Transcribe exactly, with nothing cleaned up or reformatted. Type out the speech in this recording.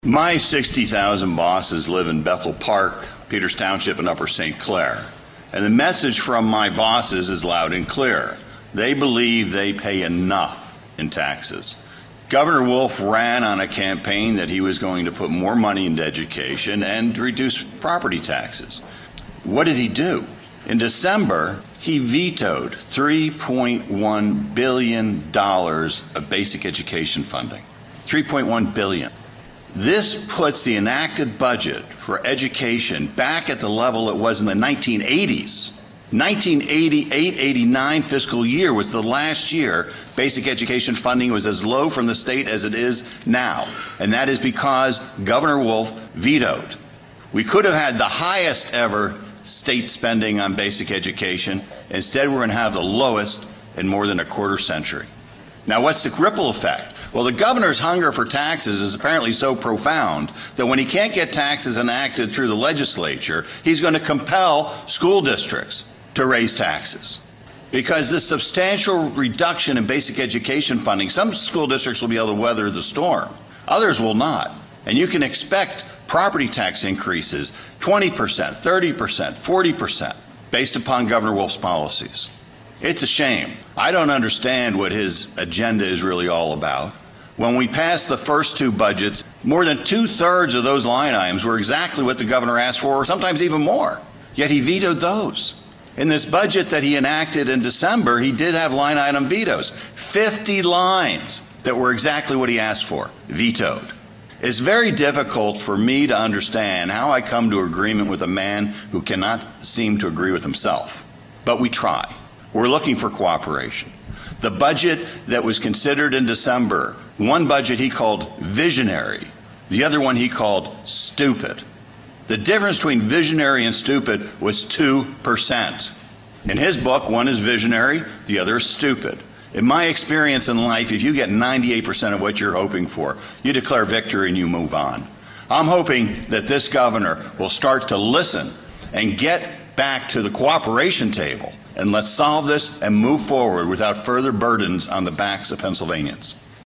My sixty thousand bosses live in Bethel Park, Peters Township, and Upper Saint Clair. And the message from my bosses is loud and clear. They believe they pay enough in taxes. Governor Wolf ran on a campaign that he was going to put more money into education and reduce property taxes. What did he do? In December, he vetoed three point one billion dollars of basic education funding. three point one billion dollars. This puts the enacted budget for education back at the level it was in the nineteen eighties. nineteen eighty-eight eighty-nine fiscal year was the last year basic education funding was as low from the state as it is now. And that is because Governor Wolf vetoed. We could have had the highest ever state spending on basic education. Instead, we're going to have the lowest in more than a quarter century. Now, what's the ripple effect? Well, the governor's hunger for taxes is apparently so profound that when he can't get taxes enacted through the legislature, he's going to compel school districts to raise taxes. Because this substantial reduction in basic education funding, some school districts will be able to weather the storm. Others will not. And you can expect property tax increases, twenty percent, thirty percent, forty percent, based upon Governor Wolf's policies. It's a shame. I don't understand what his agenda is really all about. When we passed the first two budgets, more than two-thirds of those line items were exactly what the governor asked for, sometimes even more. Yet he vetoed those. In this budget that he enacted in December, he did have line item vetoes. fifty lines that were exactly what he asked for, vetoed. It's very difficult for me to understand how I come to agreement with a man who cannot seem to agree with himself. But we try. We're looking for cooperation. The budget that was considered in December, one budget he called visionary, the other one he called stupid. The difference between visionary and stupid was two percent. In his book, one is visionary, the other is stupid. In my experience in life, if you get ninety-eight percent of what you're hoping for, you declare victory and you move on. I'm hoping that this governor will start to listen and get back to the cooperation table, and let's solve this and move forward without further burdens on the backs of Pennsylvanians.